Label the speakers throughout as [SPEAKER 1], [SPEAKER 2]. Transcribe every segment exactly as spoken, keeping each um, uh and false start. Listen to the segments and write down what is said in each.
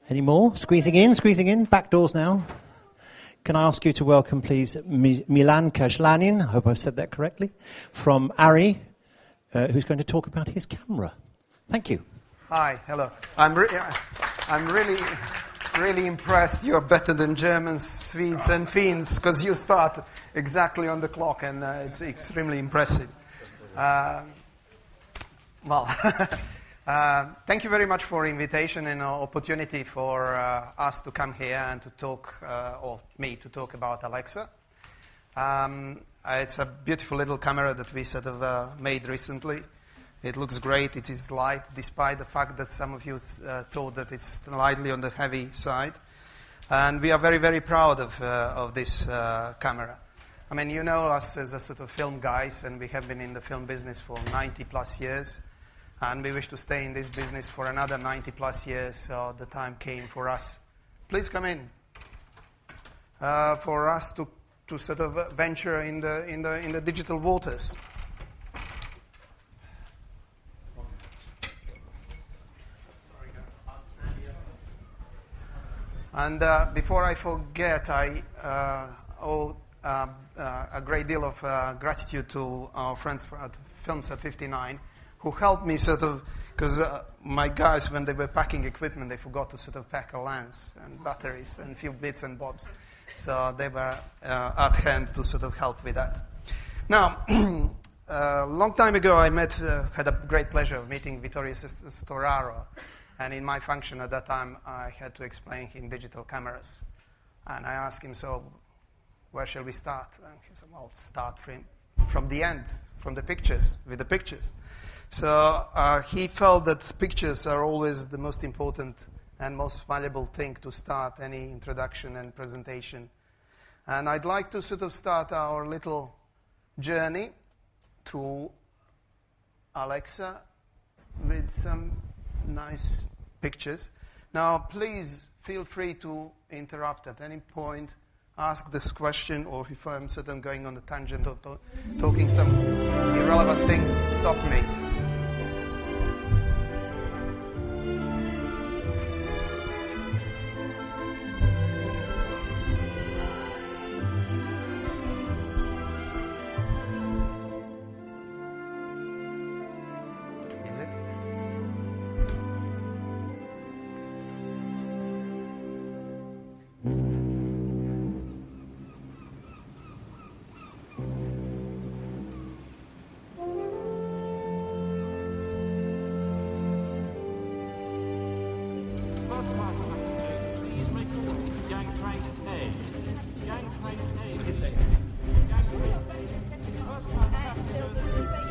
[SPEAKER 1] Any more? Squeezing in, squeezing in. Back doors now. Can I ask you to welcome, please, Mi- Milan Kashlanin, I hope I've said that correctly, from Arri, uh, who's going to talk about his camera. Thank you.
[SPEAKER 2] Hi, hello. I'm, re- I'm really, really impressed. You're better than Germans, Swedes, and Finns, because you start exactly on the clock, and uh, it's extremely impressive. Uh, well, uh, thank you very much for the invitation and uh, opportunity for uh, us to come here and to talk, uh, or me to talk about Alexa. Um, it's a beautiful little camera that we sort of uh, made recently. It looks great. It is light, despite the fact that some of you uh, thought that it's slightly on the heavy side. And we are very, very proud of uh, of this uh, camera. I mean, you know us as a sort of film guys, and we have been in the film business for ninety plus years. And we wish to stay in this business for another ninety plus years, so the time came for us. Please come in. Uh, for us to, to sort of venture in the in the in the digital waters. And uh, before I forget, I uh, owe uh, uh, a great deal of uh, gratitude to our friends at Films at fifty-nine, who helped me sort of, because uh, my guys, when they were packing equipment, they forgot to sort of pack a lens and batteries and a few bits and bobs. So they were uh, at hand to sort of help with that. Now, a long time ago, I met, uh, had a great pleasure of meeting Vittorio Storaro. And in my function at that time, I had to explain him digital cameras. And I asked him, so where shall we start? And he said, well, start from, from the end, from the pictures, with the pictures. So uh, he felt that pictures are always the most important and most valuable thing to start any introduction and presentation. And I'd like to sort of start our little journey through Alexa with some nice pictures. Now, please feel free to interrupt at any point, ask this question, or if I'm sort of going on a tangent or to- talking some irrelevant things, stop me. Is it?
[SPEAKER 3] First class passengers, please make a way to gangplank A. Gangplank A. Gangplank A. First class passengers, please make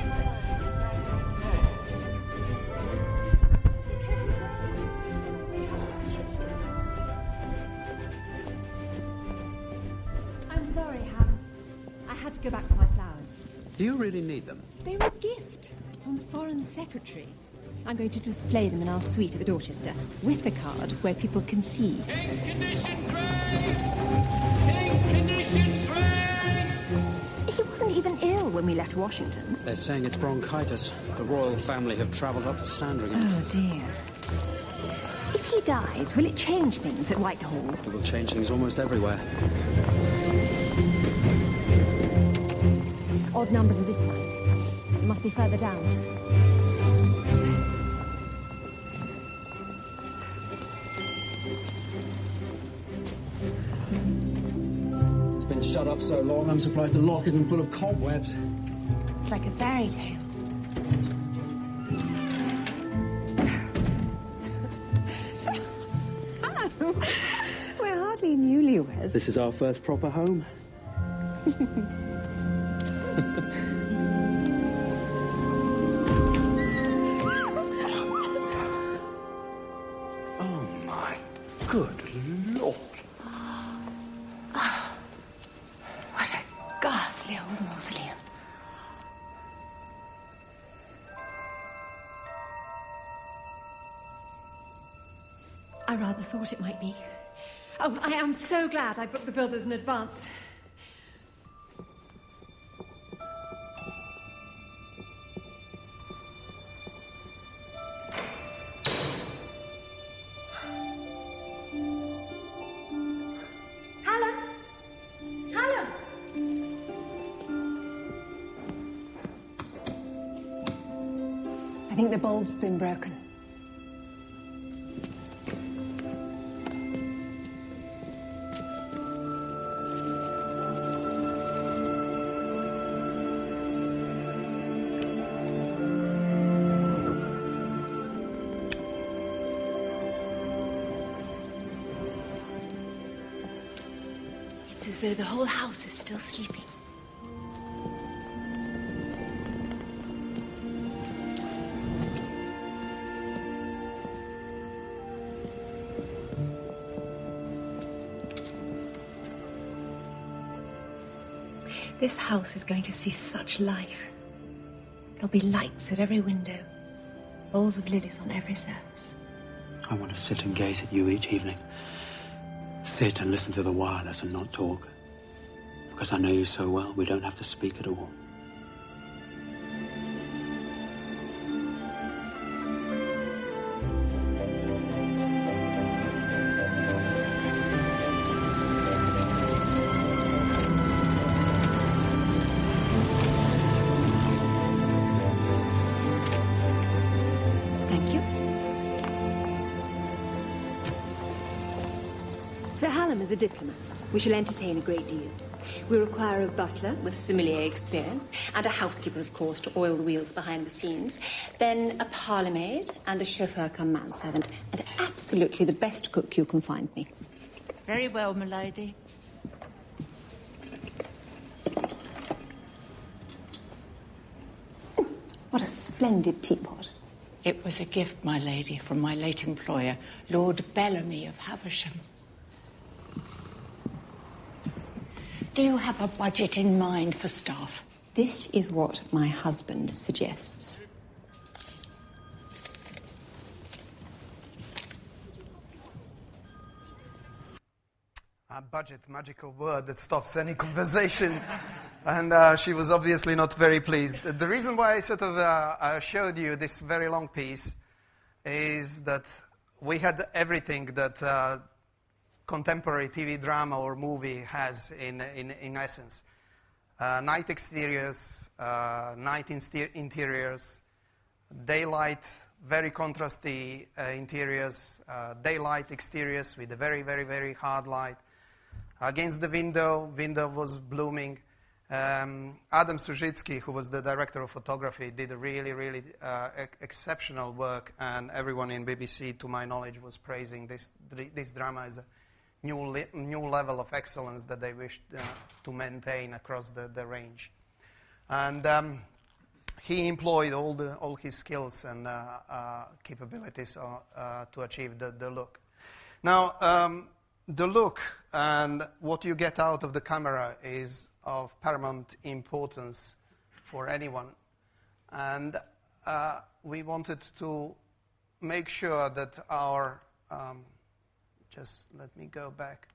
[SPEAKER 4] I'm sorry, Ham. I had to go back for my flowers.
[SPEAKER 5] Do you really need them?
[SPEAKER 4] They were a gift from the Foreign Secretary. I'm going to display them in our suite at the Dorchester, with a card where people can see.
[SPEAKER 6] King's Condition Grey! King's Condition Grey!
[SPEAKER 4] He wasn't even ill when we left Washington.
[SPEAKER 5] They're saying it's bronchitis. The royal family have travelled up to Sandringham.
[SPEAKER 4] Oh, dear. If he dies, will it change things at Whitehall?
[SPEAKER 5] It will change things almost everywhere.
[SPEAKER 4] Odd numbers on this side. It must be further down.
[SPEAKER 5] It's been shut up so long, I'm surprised the lock isn't full of cobwebs.
[SPEAKER 4] It's like a fairy tale. Hello. We're hardly newlyweds.
[SPEAKER 5] This is our first proper home. Oh, my good Lord.
[SPEAKER 4] What a ghastly old mausoleum. I rather thought it might be. Oh, I am so glad I booked the builders in advance. I think the bulb's been broken.
[SPEAKER 7] It's as though the whole house is still sleeping. This house is going to see such life. There'll be lights at every window, bowls of lilies on every surface.
[SPEAKER 5] I want to sit and gaze at you each evening. Sit and listen to the wireless and not talk. Because I know you so well, we don't have to speak at all.
[SPEAKER 4] Sir Hallam is a diplomat. We shall entertain a great deal. We require a butler with sommelier experience, and a housekeeper, of course, to oil the wheels behind the scenes. Then a parlourmaid and a chauffeur come manservant, and absolutely the best cook you can find me.
[SPEAKER 7] Very well, m'lady.
[SPEAKER 4] What a splendid teapot.
[SPEAKER 7] It was a gift, my lady, from my late employer, Lord Bellamy of Havisham. Do you have a budget in mind for staff?
[SPEAKER 4] This is what my husband suggests.
[SPEAKER 2] A budget, magical word that stops any conversation. And uh, she was obviously not very pleased. The reason why I sort of uh, I showed you this very long piece is that we had everything that uh, contemporary T V drama or movie has in, in, in essence. Uh, night exteriors, uh, night inster- interiors, daylight, very contrasty uh, interiors, uh, daylight exteriors with a very, very, very hard light. Against the window, window was blooming. Um, Adam Suzhitsky, who was the director of photography, did a really, really uh, ex- exceptional work, and everyone in B B C, to my knowledge, was praising this, this drama as a new li- new level of excellence that they wished uh, to maintain across the, the range. And um, he employed all the all his skills and uh, uh, capabilities uh, uh, to achieve the, the look. Now, um, the look and what you get out of the camera is of paramount importance for anyone. And uh, we wanted to make sure that our um, Just let me go back.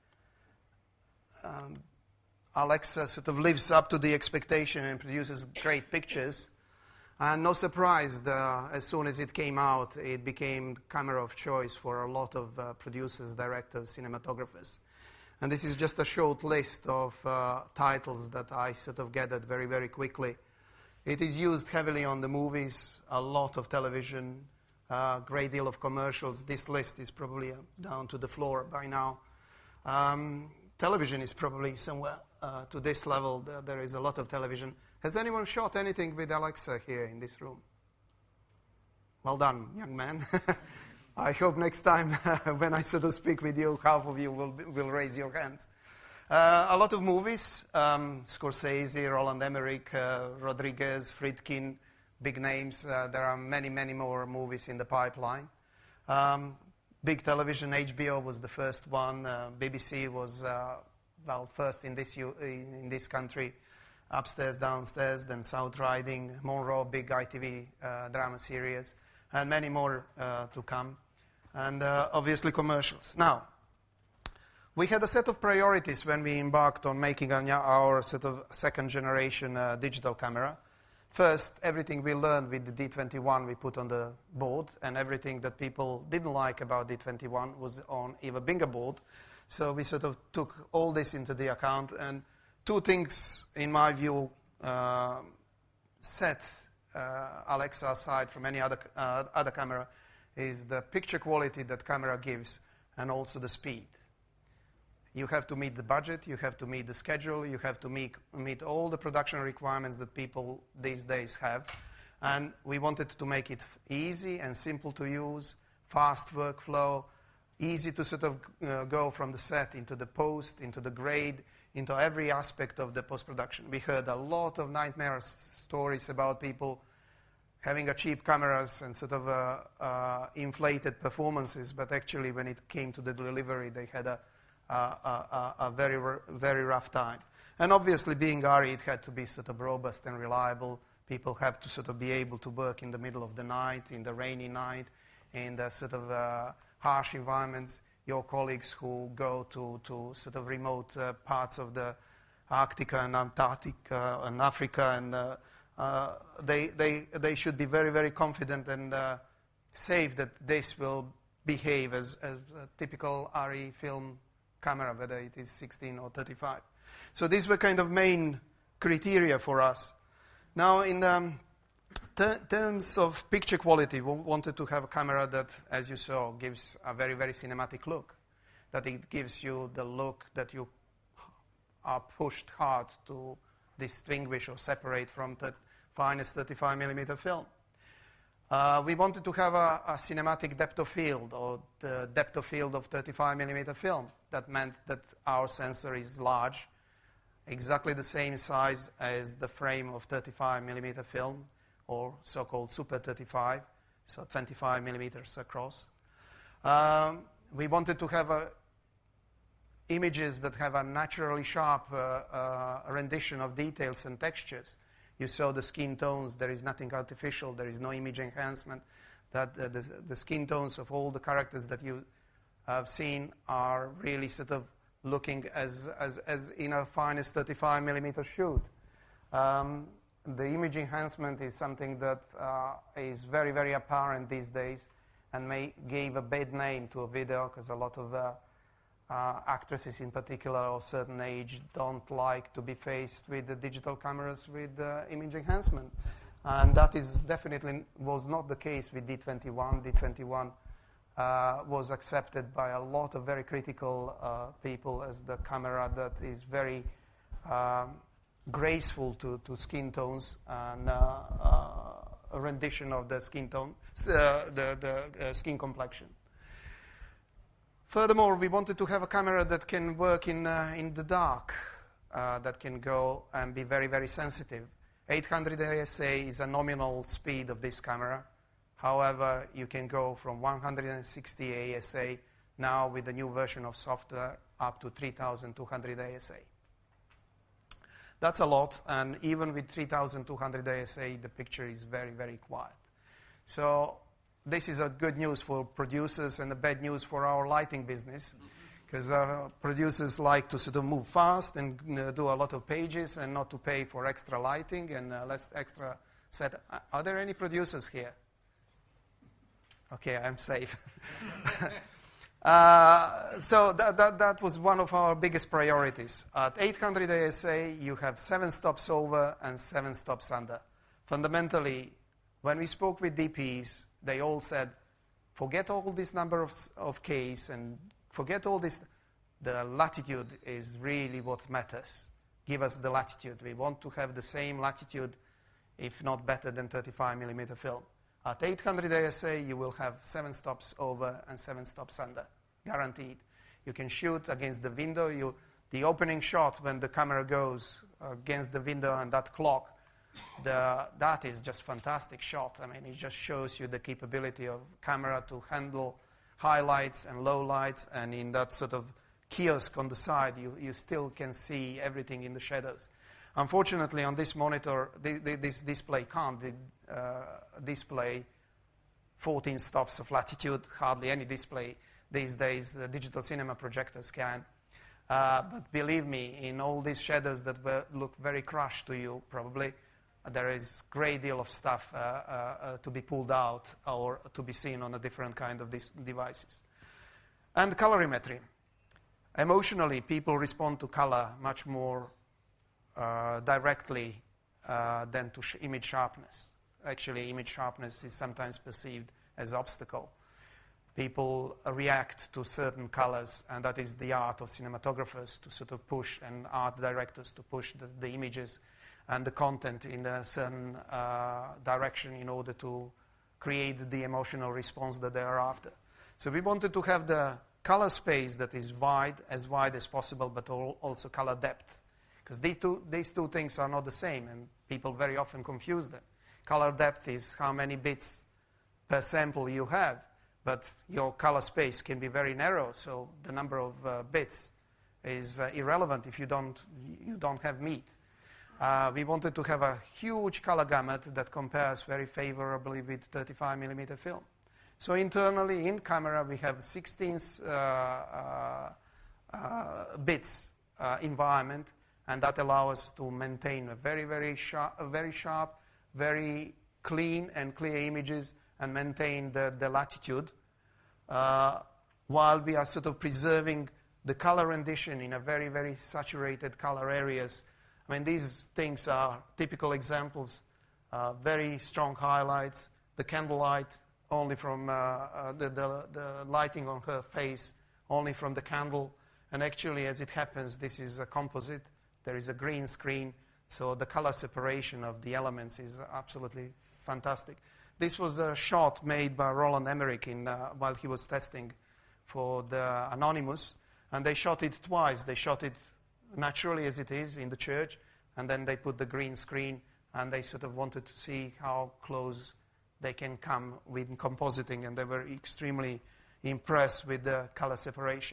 [SPEAKER 2] Um, Alexa sort of lives up to the expectation and produces great pictures. And no surprise, the, as soon as it came out, it became camera of choice for a lot of uh, producers, directors, cinematographers. And this is just a short list of uh, titles that I sort of gathered very, very quickly. It is used heavily on the movies, a lot of television, a uh, great deal of commercials. This list is probably uh, down to the floor by now. Um, television is probably somewhere uh, to this level. There, there is a lot of television. Has anyone shot anything with Alexa here in this room? Well done, young man. I hope next time when I sort of speak with you, half of you will, will raise your hands. Uh, a lot of movies, um, Scorsese, Roland Emmerich, uh, Rodriguez, Friedkin, big names. Uh, there are many, many more movies in the pipeline. Um, big television, H B O was the first one. Uh, B B C was, uh, well, first in this, U- in this country. Upstairs, Downstairs, then South Riding, Monroe, big I T V uh, drama series, and many more uh, to come. And uh, obviously commercials. Now, we had a set of priorities when we embarked on making our sort of second generation uh, digital camera. First, everything we learned with the D twenty-one we put on the board, and everything that people didn't like about D twenty-one was on Eva Binger board. So we sort of took all this into the account, and two things, in my view, uh, set uh, Alexa aside from any other, uh, other camera is the picture quality that camera gives and also the speed. You have to meet the budget, you have to meet the schedule, you have to meet, meet all the production requirements that people these days have. And we wanted to make it easy and simple to use, fast workflow, easy to sort of uh, go from the set into the post, into the grade, into every aspect of the post-production. We heard a lot of nightmare stories about people having a cheap cameras and sort of uh, uh, inflated performances, but actually when it came to the delivery, they had a Uh, a, a very, very rough time. And obviously, being ARRI, it had to be sort of robust and reliable. People have to sort of be able to work in the middle of the night, in the rainy night, in the sort of uh, harsh environments. Your colleagues who go to, to sort of remote uh, parts of the Arctic and Antarctic uh, and Africa, and uh, uh, they, they, they should be very, very confident and uh, safe that this will behave as, as a typical ARRI film camera, whether it is sixteen or thirty-five. So these were kind of main criteria for us. Now, in um, ter- terms of picture quality, we wanted to have a camera that, as you saw, gives a very, very cinematic look, that it gives you the look that you are pushed hard to distinguish or separate from the finest thirty-five millimeter film. Uh, we wanted to have a, a cinematic depth of field, or the depth of field of thirty-five millimeter film. That meant that our sensor is large, exactly the same size as the frame of thirty-five millimeter film, or so-called Super thirty-five, so twenty-five millimeters across. Um, we wanted to have a, images that have a naturally sharp uh, uh, rendition of details and textures. You saw the skin tones. There is nothing artificial. There is no image enhancement. That uh, the, the skin tones of all the characters that you have seen are really sort of looking as, as, as in a finest thirty-five millimeter shoot. Um, the image enhancement is something that uh, is very, very apparent these days, and may gave a bad name to a video, because a lot of uh, Uh, actresses in particular of certain age don't like to be faced with the digital cameras with uh, image enhancement. And that is definitely was not the case with D twenty-one. D twenty-one uh, was accepted by a lot of very critical uh, people as the camera that is very um, graceful to, to skin tones and uh, uh, a rendition of the skin tone, uh, the, the uh, skin complexion. Furthermore, we wanted to have a camera that can work in, uh, in the dark, uh, that can go and be very, very sensitive. eight hundred A S A is a nominal speed of this camera. However, you can go from one hundred sixty A S A now with the new version of software up to three thousand two hundred A S A. That's a lot, and even with three thousand two hundred A S A, the picture is very, very quiet. So this is a good news for producers and a bad news for our lighting business, because uh, producers like to sort of move fast and uh, do a lot of pages and not to pay for extra lighting and uh, less extra set. Are there any producers here? Okay, I'm safe. uh, so that, that, that was one of our biggest priorities. At eight hundred A S A, you have seven stops over and seven stops under. Fundamentally, when we spoke with D Ps, they all said, forget all this number of, of Ks and forget all this. The latitude is really what matters. Give us the latitude. We want to have the same latitude, if not better than thirty-five millimeter film. At eight hundred A S A, you will have seven stops over and seven stops under, guaranteed. You can shoot against the window. You, the opening shot, when the camera goes against the window and that clock, The, that is just fantastic shot. I mean, it just shows you the capability of camera to handle highlights and lowlights, and in that sort of kiosk on the side, you, you still can see everything in the shadows. Unfortunately, on this monitor, the, the, this display can't uh, display fourteen stops of latitude. Hardly any display these days, the digital cinema projectors can. Uh, but believe me, in all these shadows that were, look very crushed to you, probably, there is a great deal of stuff uh, uh, uh, to be pulled out or to be seen on a different kind of these devices. And colorimetry. Emotionally, people respond to color much more uh, directly uh, than to sh- image sharpness. actually image sharpness is sometimes perceived as obstacle. People react to certain colors, and that is the art of cinematographers to sort of push, and art directors to push the, the images and the content in a certain uh, direction in order to create the emotional response that they are after. So we wanted to have the color space that is wide, as wide as possible, but also color depth. Because these two, these two things are not the same, and people very often confuse them. Color depth is how many bits per sample you have, but your color space can be very narrow, so the number of uh, bits is uh, irrelevant if you don't, you don't have meat. Uh, we wanted to have a huge color gamut that compares very favorably with thirty-five millimeter film. So internally, in camera, we have sixteen uh, uh, uh, bits uh, environment, and that allows us to maintain a very, very sharp, a very sharp, very clean and clear images, and maintain the, the latitude, uh, while we are sort of preserving the color rendition in a very, very saturated color areas. I mean, these things are typical examples, uh, very strong highlights, the candlelight only from uh, uh, the, the, the lighting on her face, only from the candle. And actually, as it happens, this is a composite. There is a green screen, so the color separation of the elements is absolutely fantastic. This was a shot made by Roland Emmerich in, uh, while he was testing for the Anonymous, and they shot it twice. They shot it naturally as it is in the church, and then they put the green screen, and they sort of wanted to see how close they can come with compositing, and they were extremely impressed with the color separation.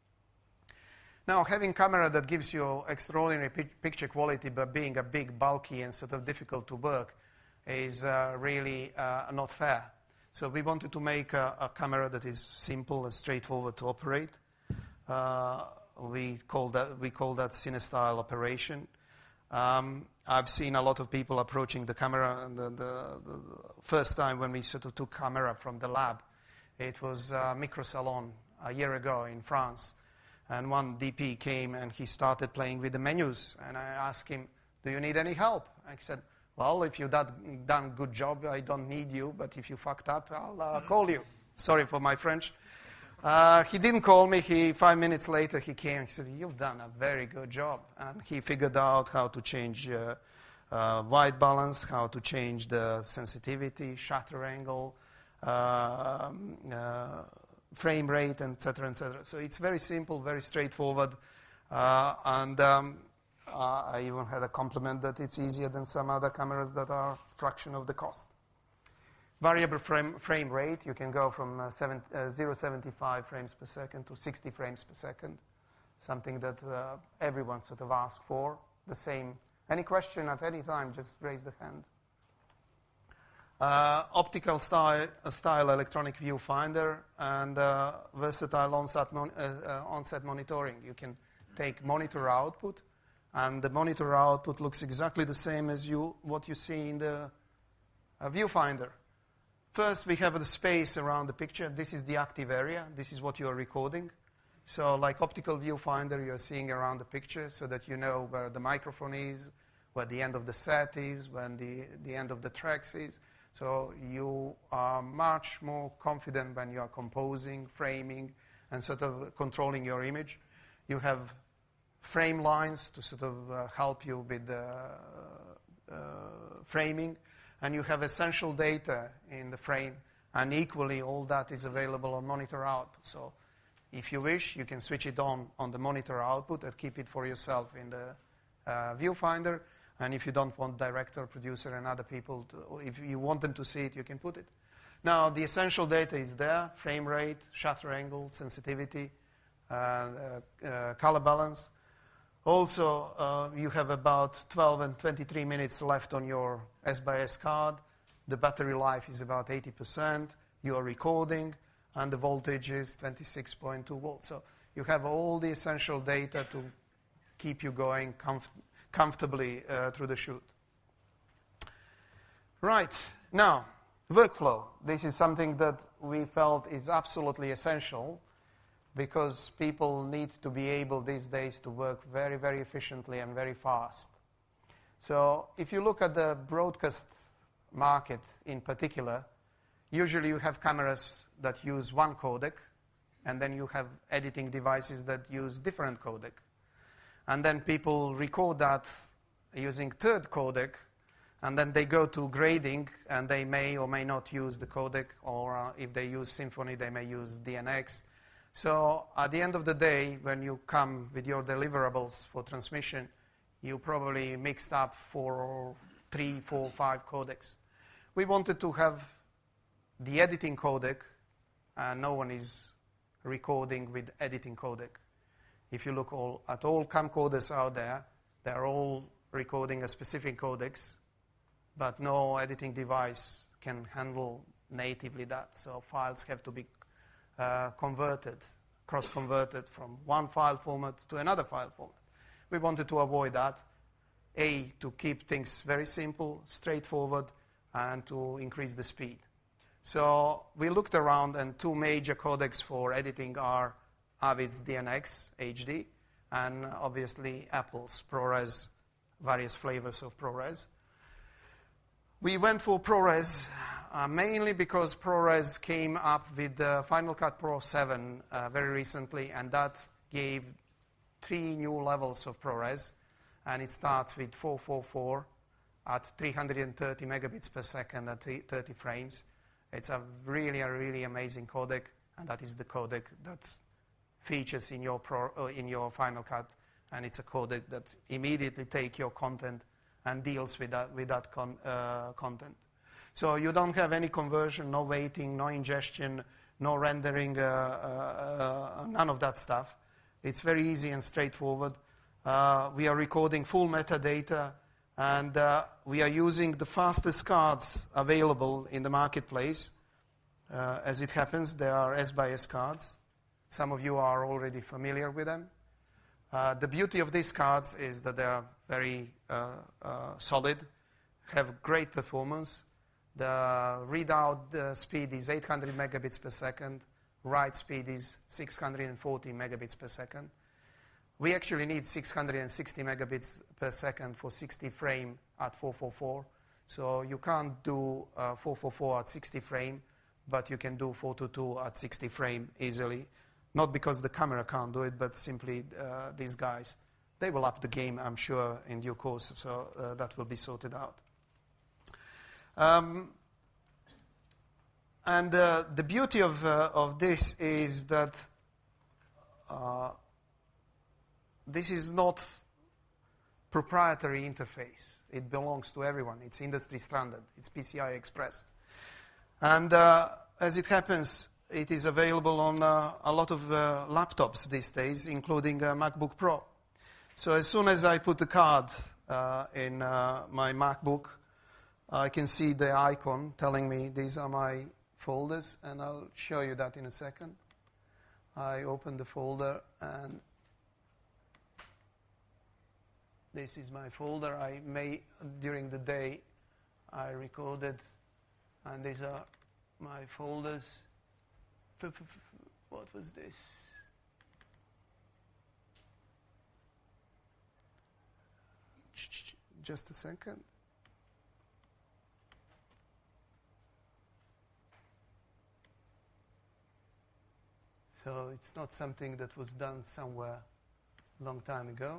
[SPEAKER 2] Now, having camera that gives you extraordinary picture quality, but being a big, bulky, and sort of difficult to work, is uh, really uh, not fair. So we wanted to make a, a camera that is simple and straightforward to operate. Uh, we call that we call that cine-style operation. Um, I've seen a lot of people approaching the camera, and the, the, the first time when we sort of took camera from the lab, it was uh, Micro Salon a year ago in France. And one D P came and he started playing with the menus. And I asked him, do you need any help? I said, well, if you've done, done a good job, I don't need you. But if you fucked up, I'll uh, call you. Sorry for my French. Uh, he didn't call me. He, five minutes later, he came and said, you've done a very good job. And he figured out how to change uh, uh, white balance, how to change the sensitivity, shutter angle, uh, uh, frame rate, et cetera, et cetera. So it's very simple, very straightforward. Uh, and um, uh, I even had a compliment that it's easier than some other cameras that are a fraction of the cost. Variable frame, frame rate, you can go from uh, seven, uh, zero point seven five frames per second to sixty frames per second, something that uh, everyone sort of asks for. The same. Any question at any time, just raise the hand. Uh, optical style, uh, style electronic viewfinder, and uh, versatile on-set, mon uh, uh, on-set monitoring. You can take monitor output, and the monitor output looks exactly the same as you what you see in the uh, viewfinder. First, we have the space around the picture. This is the active area. This is what you are recording. So like optical viewfinder, you're seeing around the picture so that you know where the microphone is, where the end of the set is, when the, the end of the tracks is. So you are much more confident when you are composing, framing, and sort of controlling your image. You have frame lines to sort of uh, help you with the uh, framing. And you have essential data in the frame. And equally, all that is available on monitor output. So if you wish, you can switch it on on the monitor output and keep it for yourself in the uh, viewfinder. And if you don't want director, producer, and other people, to, if you want them to see it, you can put it. Now, the essential data is there: frame rate, shutter angle, sensitivity, uh, uh, uh, color balance. Also, uh, you have about twelve and twenty-three minutes left on your S by S card. The battery life is about eighty percent. You are recording, and the voltage is twenty-six point two volts. So you have all the essential data to keep you going comf comfortably uh, through the shoot. Right. Now, workflow. This is something that we felt is absolutely essential, because people need to be able these days to work very, very efficiently and very fast. So if you look at the broadcast market in particular, usually you have cameras that use one codec, and then you have editing devices that use different codec. And then people record that using third codec, and then they go to grading, and they may or may not use the codec, or uh, if they use Symphony, they may use D N X. So at the end of the day, when you come with your deliverables for transmission, you probably mixed up four or three, four, five codecs. We wanted to have the editing codec, and no one is recording with editing codec. If you look all, at all camcorders out there, they're all recording a specific codecs, but no editing device can handle natively that. So files have to be uh, converted, cross-converted from one file format to another file format. We wanted to avoid that, A, to keep things very simple, straightforward, and to increase the speed. So we looked around, and two major codecs for editing are Avid's D N X H D, and obviously Apple's ProRes, various flavors of ProRes. We went for ProRes uh, mainly because ProRes came up with the Final Cut Pro seven uh, very recently, and that gave three new levels of ProRes, and it starts with four four four at three hundred thirty megabits per second at thirty frames. It's a really, a really amazing codec, and that is the codec that features in your pro, uh, in your Final Cut, and it's a codec that immediately takes your content and deals with that, with that con, uh, content. So you don't have any conversion, no waiting, no ingestion, no rendering, uh, uh, uh, none of that stuff. It's very easy and straightforward. Uh, we are recording full metadata, and uh, we are using the fastest cards available in the marketplace. Uh, as it happens, there are S by S cards. Some of you are already familiar with them. Uh, the beauty of these cards is that they are very uh, uh, solid, have great performance. The readout uh, speed is eight hundred megabits per second. Write speed is six hundred forty megabits per second. We actually need six hundred sixty megabits per second for sixty frame at four four four. So you can't do uh, four four four at sixty frame, but you can do four two two at sixty frame easily. Not because the camera can't do it, but simply uh, these guys, they will up the game, I'm sure, in due course, so uh, that will be sorted out. Um, and uh, the beauty of, uh, of this is that uh, this is not proprietary interface. It belongs to everyone. It's industry standard. It's P C I Express. And uh, as it happens, it is available on uh, a lot of uh, laptops these days, including uh, MacBook Pro. So as soon as I put the card uh, in uh, my MacBook, I can see the icon telling me these are my folders, and I'll show you that in a second. I open the folder, and this is my folder. I may, during the day, I recorded, and these are my folders. What was this? Just a second. So it's not something that was done somewhere a long time ago.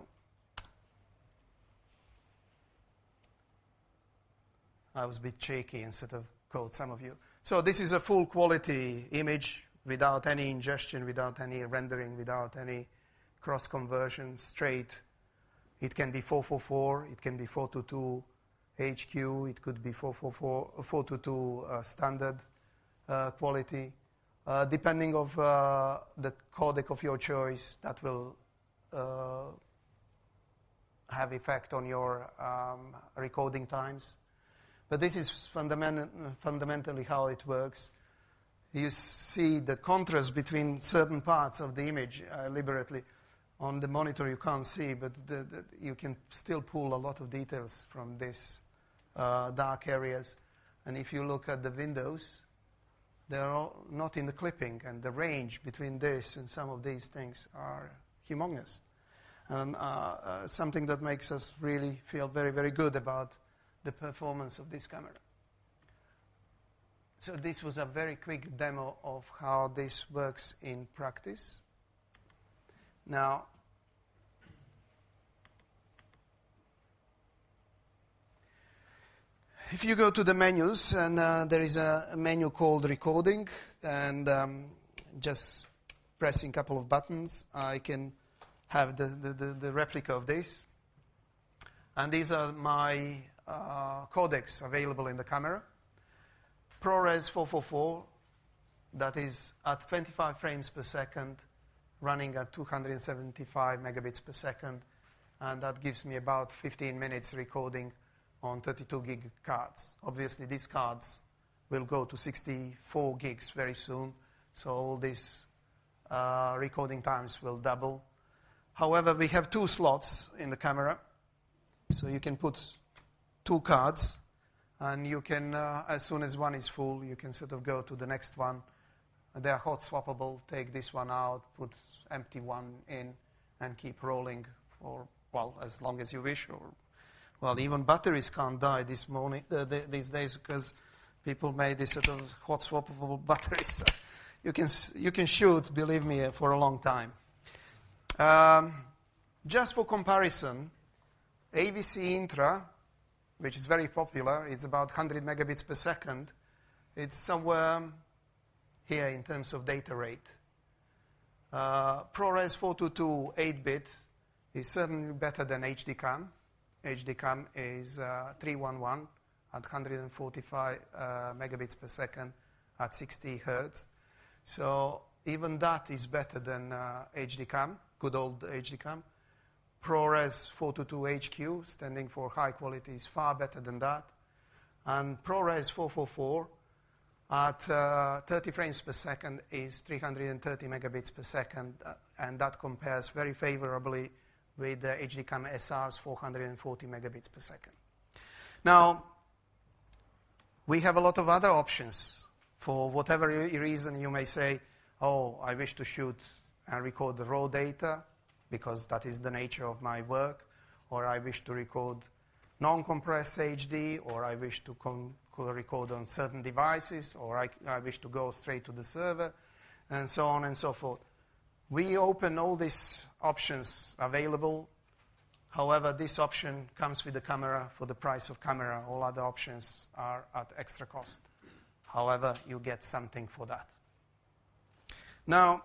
[SPEAKER 2] I was a bit shaky instead of code some of you. So this is a full quality image without any ingestion, without any rendering, without any cross conversion, straight. It can be four four four, it can be four two two H Q, it could be four four four, four two two uh, standard uh, quality. Uh, depending of uh, the codec of your choice, that will uh, have effect on your um, recording times. But this is fundament- fundamentally how it works. You see the contrast between certain parts of the image uh, liberally. On the monitor you can't see, but the, the, you can still pull a lot of details from these uh, dark areas. And if you look at the windows, they're all not in the clipping, and the range between this and some of these things are humongous. And uh, uh, something that makes us really feel very, very good about the performance of this camera. so this was a very quick demo of how this works in practice. Now, if you go to the menus, and uh, there is a, a menu called Recording, and um, just pressing a couple of buttons, I can have the, the, the, the replica of this. And these are my uh, codecs available in the camera. ProRes four forty-four, that is at twenty-five frames per second, running at two hundred seventy-five megabits per second, and that gives me about fifteen minutes recording on thirty-two gig cards. Obviously, these cards will go to sixty-four gigs very soon, so all these uh, recording times will double. However, we have two slots in the camera, so you can put two cards, and you can, uh, as soon as one is full, you can sort of go to the next one. They are hot swappable. Take this one out, put empty one in, and keep rolling for, well, as long as you wish. Or, well, even batteries can't die this morning, uh, th- these days, because people made this sort of hot swappable batteries. So you can you can shoot, believe me, for a long time. Um, just for comparison, A V C Intra, which is very popular, it's about one hundred megabits per second. It's somewhere here in terms of data rate. Uh, ProRes four twenty-two eight bit is certainly better than H D CAM. H D CAM is uh, three eleven at one hundred forty-five uh, megabits per second at sixty hertz. So even that is better than uh, H D CAM, good old H D CAM. ProRes four twenty-two H Q, standing for high quality, is far better than that. And ProRes four forty-four at uh, thirty frames per second is three hundred thirty megabits per second, uh, and that compares very favorably with the H D CAM S R's four hundred forty megabits per second. Now, we have a lot of other options. For whatever reason you may say, oh, I wish to shoot and record the raw data, because that is the nature of my work, or I wish to record non-compressed H D, or I wish to com- record on certain devices, or I, I wish to go straight to the server, and so on and so forth. We open all these options available. However, this option comes with the camera for the price of camera. All other options are at extra cost. However, you get something for that. Now,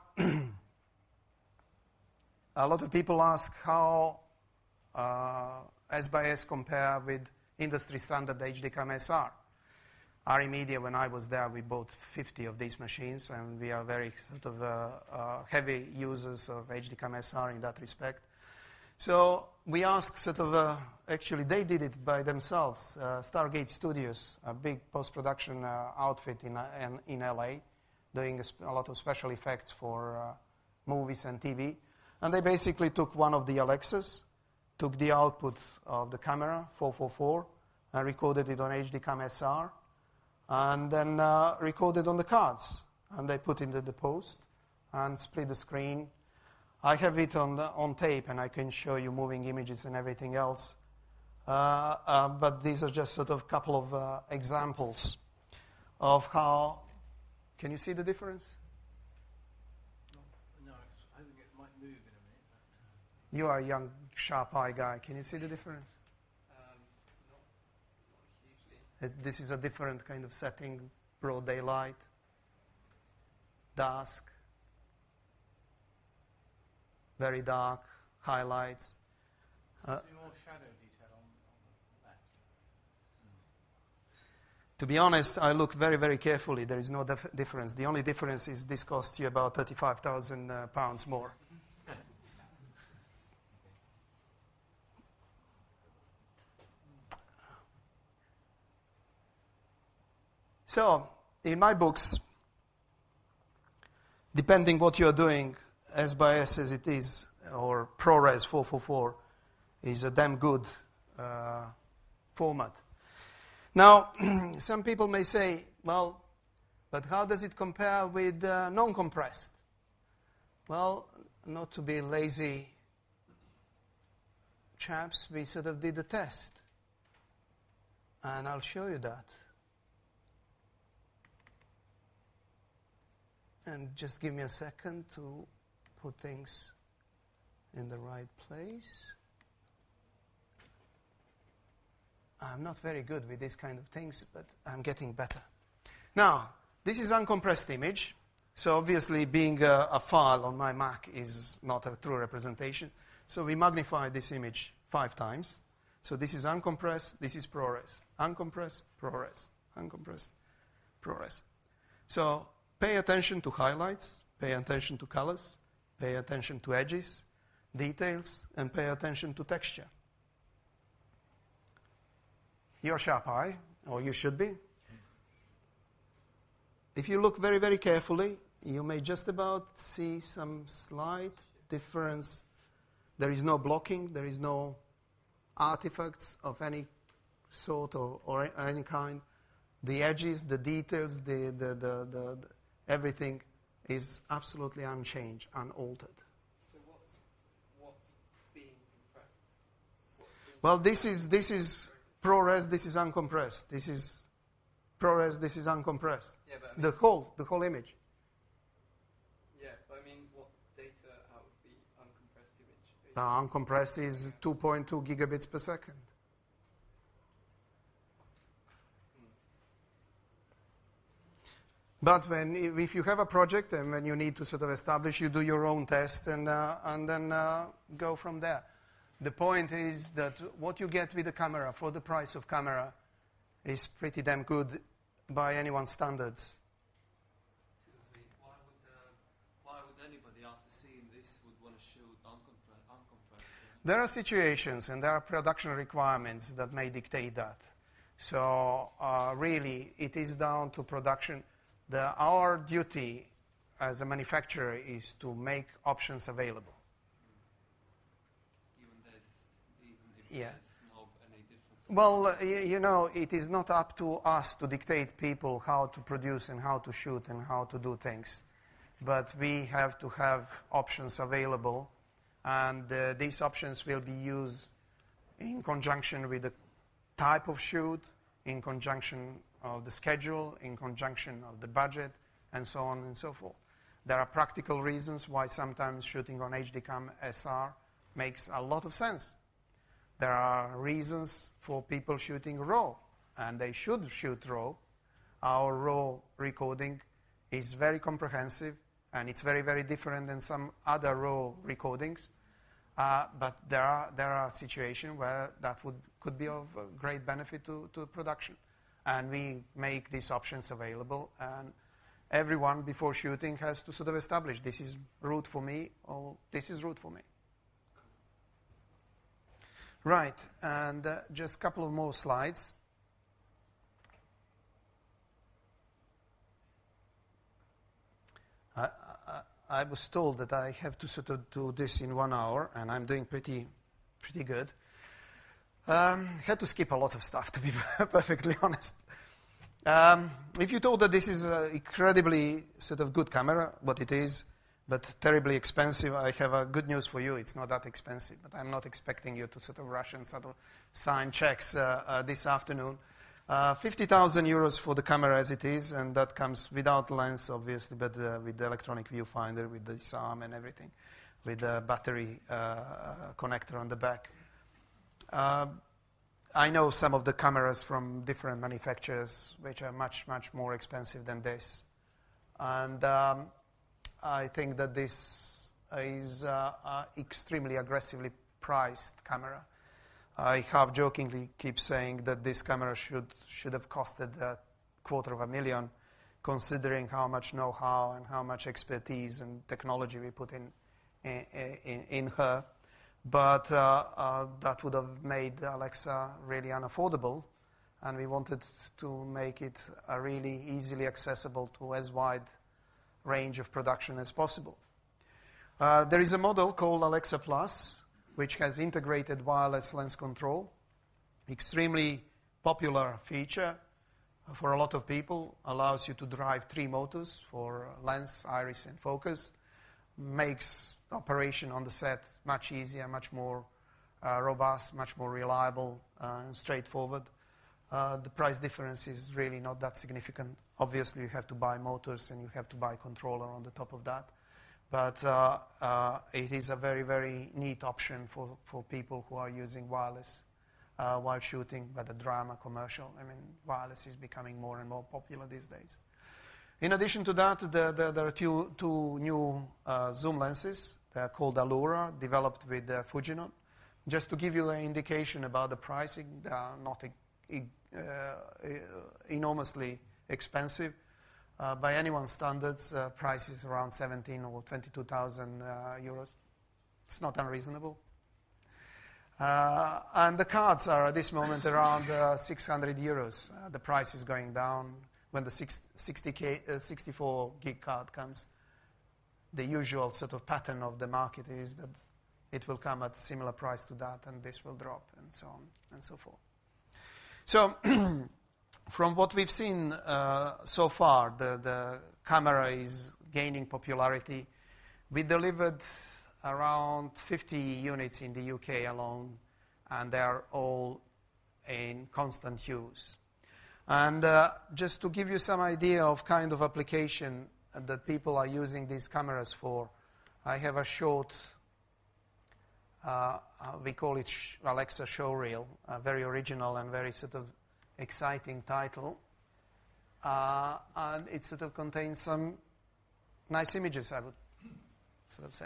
[SPEAKER 2] a lot of people ask how uh, S by S compare with industry standard H D CAM S R. R E Media, when I was there, we bought fifty of these machines, and we are very sort of uh, uh, heavy users of H D CAM S R in that respect. So we asked sort of, uh, actually they did it by themselves, uh, Stargate Studios, a big post-production uh, outfit in, uh, in, in L A, doing a, sp- a lot of special effects for uh, movies and T V. And they basically took one of the Alexas, took the output of the camera, four forty-four, and recorded it on H D CAM S R, and then uh, recorded on the cards. And they put it into the post and split the screen. I have it on, the, on tape, and I can show you moving images and everything else. Uh, uh, but these are just sort of a couple of uh, examples of how... Can you see the difference?
[SPEAKER 3] No, I think it might move in a minute. But, uh,
[SPEAKER 2] You are a young, sharp-eye guy. Can you see the difference?
[SPEAKER 3] um, not, not hugely.
[SPEAKER 2] Uh, This is a different kind of setting, broad daylight, dusk, very dark, highlights. Uh,
[SPEAKER 3] See more shadow detail on, on the left.
[SPEAKER 2] to be honest, I look very, very carefully. There is no dif- difference. The only difference is this costs you about thirty-five thousand uh, pounds more. So, in my books, depending what you're doing, S by S as it is, or ProRes four forty-four, is a damn good uh, format. Now, some people may say, well, but how does it compare with uh, non-compressed? Well, not to be lazy chaps, we sort of did a test. And I'll show you that. And just give me a second to put things in the right place. I'm not very good with these kind of things, but I'm getting better. Now, this is uncompressed image. So obviously being a, a file on my Mac is not a true representation. So we magnify this image five times. So this is uncompressed, this is ProRes. Uncompressed, ProRes. Uncompressed, ProRes. So pay attention to highlights, pay attention to colors, pay attention to edges, details, and pay attention to texture. You're sharp eye, or you should be. If you look very, very carefully, you may just about see some slight difference. There is no blocking, there is no artifacts of any sort or, or any kind. The edges, the details, the, the, the, the, the everything is absolutely unchanged, unaltered.
[SPEAKER 8] So what's, what's being compressed? What's being
[SPEAKER 2] well, this is, this is ProRes, this is uncompressed. This is ProRes, this is uncompressed.
[SPEAKER 8] Yeah, but I mean,
[SPEAKER 2] the whole, the whole image.
[SPEAKER 8] Yeah, but I mean, what data out of the uncompressed image?
[SPEAKER 2] The uncompressed is two point two gigabits per second. But when, if you have a project and when you need to sort of establish, you do your own test and, uh, and then uh, go from there. The point is that what you get with the camera for the price of camera is pretty damn good by anyone's standards.
[SPEAKER 9] Why would, uh, why would anybody after seeing this would want to shoot uncompressed? uncompressed yeah?
[SPEAKER 2] There are situations and there are production requirements that may dictate that. So uh, really, it is down to production. The, our duty as a manufacturer is to make options available.
[SPEAKER 9] Even, even if
[SPEAKER 2] Yeah.
[SPEAKER 9] there's no any difference?
[SPEAKER 2] Well, uh, y- you know, it is not up to us to dictate people how to produce and how to shoot and how to do things. But we have to have options available, and uh, these options will be used in conjunction with the type of shoot, in conjunction of the schedule, in conjunction of the budget, and so on and so forth. There are practical reasons why sometimes shooting on H D CAM S R makes a lot of sense. There are reasons for people shooting RAW, and they should shoot RAW. Our RAW recording is very comprehensive, and it's very, very different than some other RAW recordings. Uh, but there are, there are situations where that would, could be of uh, great benefit to, to production. And we make these options available, and everyone before shooting has to sort of establish this is route for me, or this is route for me. Right, and uh, just a couple of more slides. I, I, I was told that I have to sort of do this in one hour, and I'm doing pretty, pretty good. Um, had to skip a lot of stuff, to be perfectly honest. Um, if you thought that this is an incredibly sort of good camera, what it is, but terribly expensive, I have a good news for you. It's not that expensive, but I'm not expecting you to sort of rush and sort of sign checks uh, uh, this afternoon. Uh, fifty thousand euros for the camera as it is, and that comes without lens, obviously, but uh, with the electronic viewfinder, with the SAM and everything, with the battery uh, connector on the back. Uh, I know some of the cameras from different manufacturers which are much, much more expensive than this. And um, I think that this is uh, uh, extremely aggressively priced camera. I half jokingly keep saying that this camera should, should have costed a quarter of a million, considering how much know-how and how much expertise and technology we put in, in, in, in her. But uh, uh, that would have made Alexa really unaffordable, and we wanted to make it uh, really easily accessible to as wide range of production as possible. Uh, there is a model called Alexa Plus, which has integrated wireless lens control. Extremely popular feature for a lot of people. Allows you to drive three motors for lens, iris, and focus. Makes operation on the set much easier, much more uh, robust, much more reliable uh, and straightforward. uh, the price difference is really not that significant. Obviously, you have to buy motors and you have to buy controller on the top of that. But uh, uh, it is a very, very neat option for, for people who are using wireless uh, while shooting, whether drama, commercial. I mean, wireless is becoming more and more popular these days. In addition to that, the, the, there are two, two new uh, zoom lenses. They're called Allura, developed with uh, Fujinon. Just to give you an indication about the pricing, they are not e- e- uh, enormously expensive. Uh, by anyone's standards, uh, price is around seventeen or twenty-two thousand uh, euros. It's not unreasonable. Uh, and the cards are at this moment around uh, six hundred euros. Uh, the price is going down when the sixty K, uh, sixty-four gig card comes. The usual sort of pattern of the market is that it will come at a similar price to that, and this will drop, and so on and so forth. So, from what we've seen uh, so far, the, the camera is gaining popularity. We delivered around fifty units in the U K alone, and they are all in constant use. And uh, just to give you some idea of kind of application that people are using these cameras for, I have a short, uh, uh, we call it Sh- Alexa Showreel, a very original and very sort of exciting title. Uh, and it sort of contains some nice images, I would sort of say.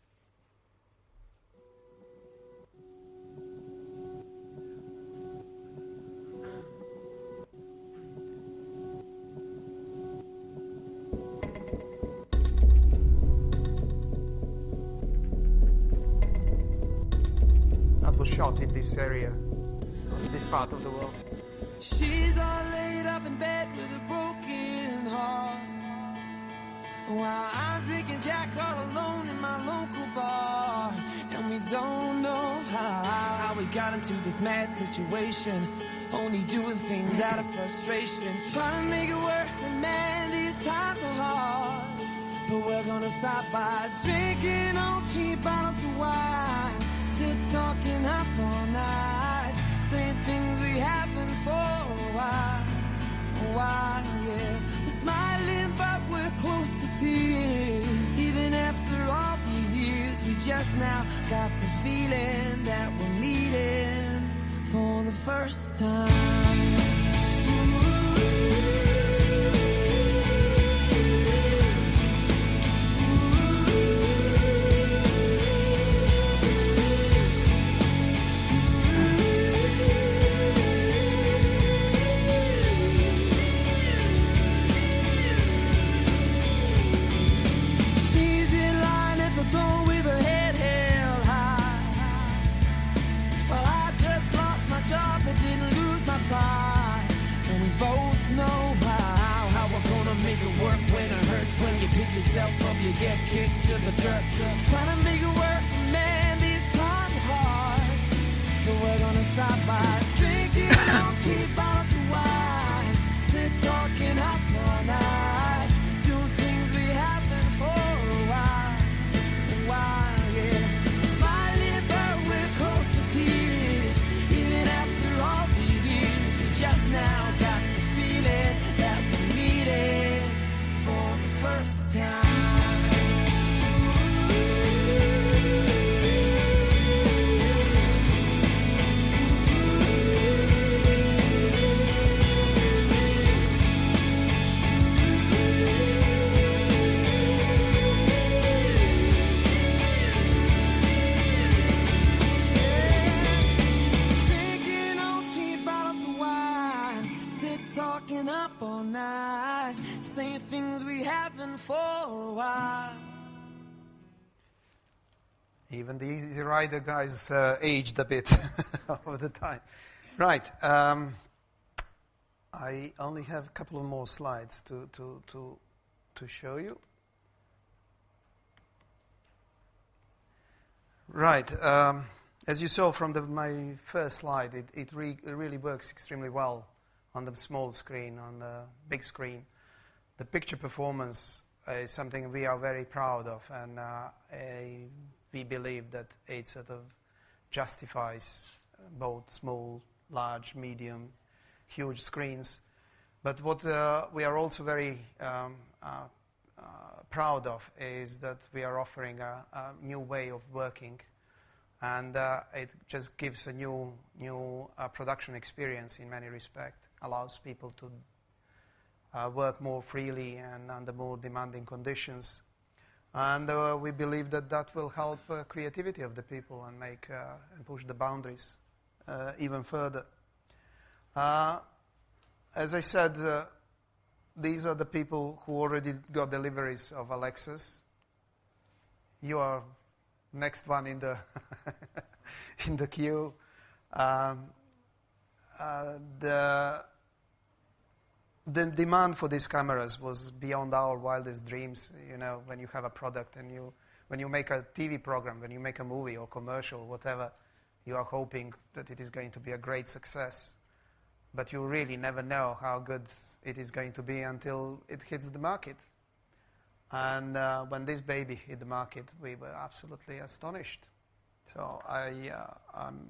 [SPEAKER 2] Shot in this area, in this part of the world.
[SPEAKER 10] She's all laid up in bed with a broken heart, while I'm drinking Jack all alone in my local bar. And we don't know how, how we got into this mad situation, only doing things out of frustration, trying to make it work. And man, these times are hard, but we're gonna stop by drinking on cheap bottles of wine, sit talking up all night, saying things we haven't for a while, a while, yeah. We're smiling, but we're close to tears. Even after all these years, we just now got the feeling that we're meeting for the first time. Yourself up, you get kicked to the dirt. Trying to make it work, man, these times are hard. But we're gonna stop by drinking on cheap bottles of wine, sit talking up all night, doing things we haven't for a while, a while, yeah. Smiling, but we're close to tears. Even after all these years, we just now got the feeling that we're meeting for the first time. Talking up all night, saying things we haven't for a while.
[SPEAKER 2] Even the Easy Rider guys uh, aged a bit over the time. Right. Um, I only have a couple of more slides to to to to show you. Right. Um, as you saw from the, my first slide, it it, re, it really works extremely well on the small screen, on the big screen. The picture performance is something we are very proud of, and uh, a, we believe that it sort of justifies both small, large, medium huge screens. But what uh, we are also very um, uh, uh, proud of is that we are offering a, a new way of working, and uh, it just gives a new, new uh, production experience in many respects, allows people to uh, work more freely and under more demanding conditions. And uh, we believe that that will help uh, creativity of the people and make uh, and push the boundaries uh, even further. Uh, as I said, uh, these are the people who already got deliveries of Alexas. You are next one in the in the queue. Um, uh, the The demand for these cameras was beyond our wildest dreams. You know, when you have a product and you, when you make a T V program, when you make a movie or commercial, whatever, you are hoping that it is going to be a great success. But you really never know how good it is going to be until it hits the market. And uh, when this baby hit the market, we were absolutely astonished. So I, uh, I'm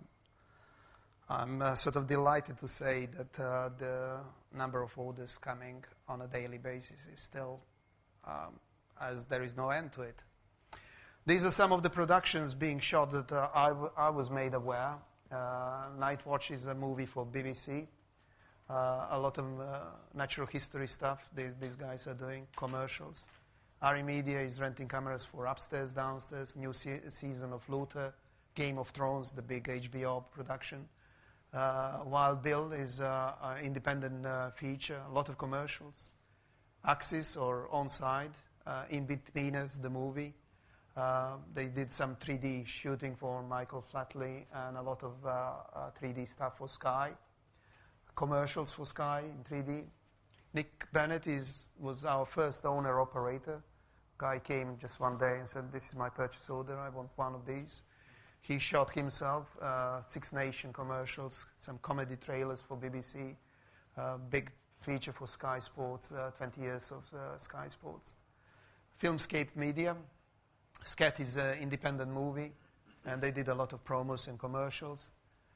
[SPEAKER 2] I'm uh, sort of delighted to say that uh, the number of orders coming on a daily basis is still, um, as there is no end to it. These are some of the productions being shot that uh, I, w- I was made aware. Uh, Night Watch is a movie for B B C. Uh, a lot of uh, natural history stuff they, these guys are doing, commercials. R E Media is renting cameras for Upstairs, Downstairs, new se- season of Luther, Game of Thrones, the big H B O production. Uh, Wild Bill is uh, an independent uh, feature, a lot of commercials. Axis or Onside, uh, In-Betweeners, the movie. Uh, they did some three D shooting for Michael Flatley and a lot of uh, uh, three D stuff for Sky. Commercials for Sky in three D. Nick Bennett is, was our first owner-operator. Guy came just one day and said, this is my purchase order, I want one of these. He shot himself, uh, Six Nation commercials, some comedy trailers for B B C, uh, big feature for Sky Sports, uh, twenty years of uh, Sky Sports. Filmscape Media, Scat is an independent movie, and they did a lot of promos and commercials.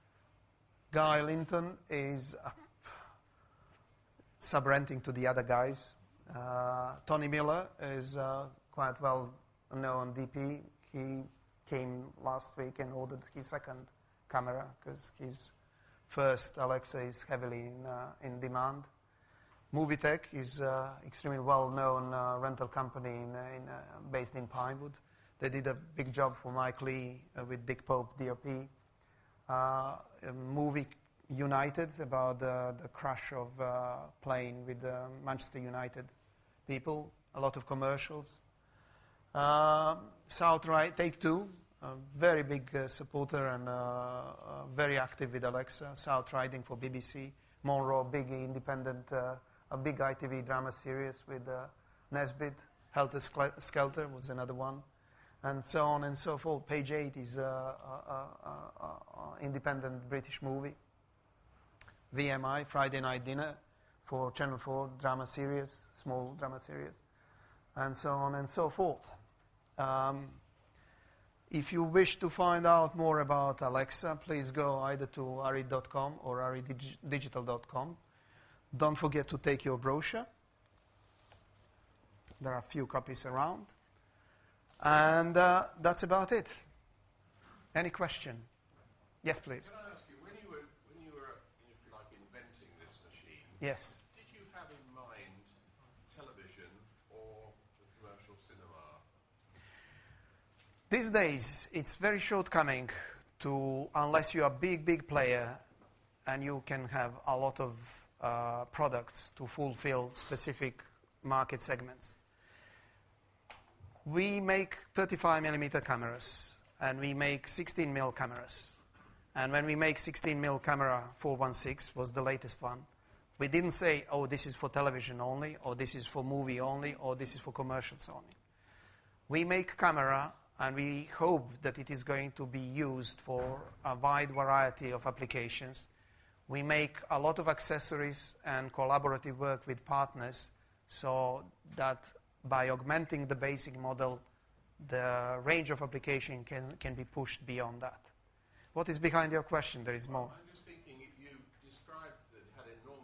[SPEAKER 2] Guy Linton is uh, sub-renting to the other guys. Uh, Tony Miller is uh, quite well known D P. He came last week and ordered his second camera because his first Alexa is heavily in, uh, in demand. Movitech is uh, extremely well-known uh, rental company in, uh, in, uh, based in Pinewood. They did a big job for Mike Lee uh, with Dick Pope, D O P. Uh, a movie United about the, the crash of uh, plane with the Manchester United people. A lot of commercials. Uh, South Right, Take Two, a very big uh, supporter and uh, uh, very active with Alexa. South Riding for B B C. Monroe, big independent, uh, a big I T V drama series with uh, Nesbitt. Helter Skelter was another one. And so on and so forth. Page eight is an independent British movie. V M I, Friday Night Dinner for Channel four, drama series, small drama series. And so on and so forth. Um, if you wish to find out more about Alexa, please go either to ari dot com or ari digital dot com. Don't forget to take your brochure. There are a few copies around. And uh, that's about it. Any question? Yes, please.
[SPEAKER 11] Can I ask you, when you were, when you were if you like, inventing this machine,
[SPEAKER 2] yes.
[SPEAKER 11] did you have in mind television or the commercial cinema?
[SPEAKER 2] These days, it's very shortcoming to, unless you're a big, big player and you can have a lot of uh, products to fulfill specific market segments. We make thirty-five millimeter cameras, and we make sixteen millimeter cameras. And when we make sixteen millimeter camera four one six was the latest one, we didn't say, oh, this is for television only, or this is for movie only, or this is for commercials only. We make camera, and we hope that it is going to be used for a wide variety of applications. We make a lot of accessories and collaborative work with partners so that by augmenting the basic model, the range of application can, can be pushed beyond that. What is behind your question? There is more.
[SPEAKER 11] I'm just thinking, you described that it had enormous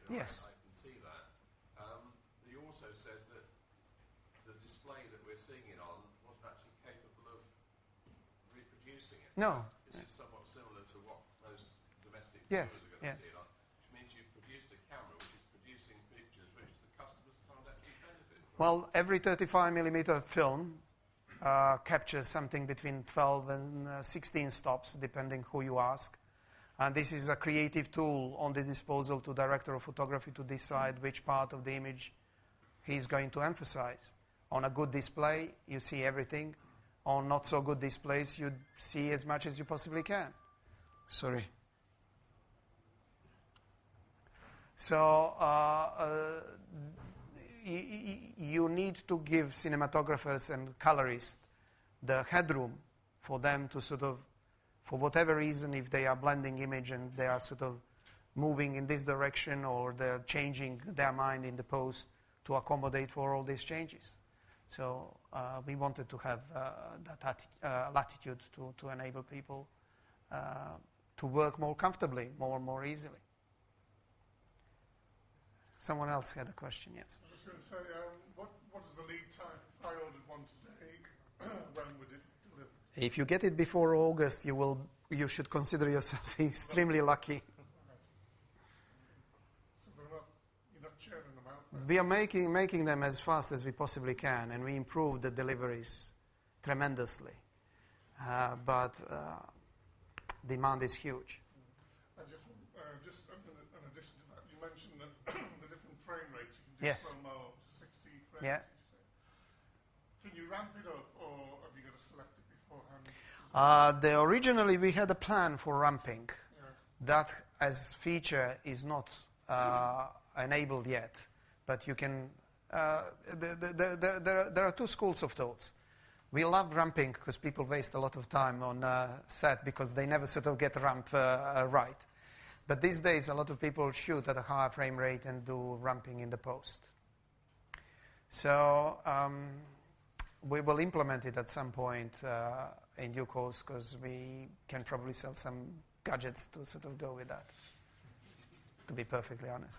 [SPEAKER 11] know,
[SPEAKER 2] Yes.
[SPEAKER 11] I, I can see that. Um, you also said that the display that we're seeing it on wasn't actually capable of reproducing it.
[SPEAKER 2] No.
[SPEAKER 11] This is somewhat similar to what most domestic
[SPEAKER 2] Yes,
[SPEAKER 11] viewers are going
[SPEAKER 2] yes.
[SPEAKER 11] to see it on, which means you've produced a camera which is producing pictures which the customers can't actually benefit from.
[SPEAKER 2] Well, every thirty-five millimeter film uh, captures something between twelve and uh, sixteen stops, depending who you ask. And this is a creative tool on the disposal to director of photography to decide which part of the image he's going to emphasize. On a good display, you see everything. On not so good displays, you see as much as you possibly can. Sorry. So uh, uh, y- y- you need to give cinematographers and colorists the headroom for them to sort of, for whatever reason, if they are blending image and they are sort of moving in this direction or they're changing their mind in the post to accommodate for all these changes. So uh, we wanted to have uh, that atti- uh, latitude to, to enable people uh, to work more comfortably, more more easily. Someone else had a question, yes.
[SPEAKER 12] I was just going to say, um, what, what is the lead time? If I ordered one today, when would it deliver?
[SPEAKER 2] If you get it before August, you will you should consider yourself extremely lucky.
[SPEAKER 12] So they're not, you're not churning them out there.
[SPEAKER 2] We are making making them as fast as we possibly can, and we improve the deliveries tremendously. Uh, but uh, demand is huge.
[SPEAKER 12] I just, uh, just in, in addition to that, you mentioned that the different frame rates. You can do
[SPEAKER 2] Yes.
[SPEAKER 12] slow-mo up to sixty frames.
[SPEAKER 2] Yeah.
[SPEAKER 12] did you say? Can you ramp it up, or have you got to select it beforehand?
[SPEAKER 2] Uh, the, originally, we had a plan for ramping.
[SPEAKER 12] Yeah.
[SPEAKER 2] That, as feature, is not uh, enabled yet. But you can. Uh, the, the, the, the, there, are, there are two schools of thoughts. We love ramping because people waste a lot of time on uh, set because they never sort of get ramp uh, uh, right. But these days, a lot of people shoot at a higher frame rate and do ramping in the post. So um, we will implement it at some point uh, in due course because we can probably sell some gadgets to sort of go with that, to be perfectly honest.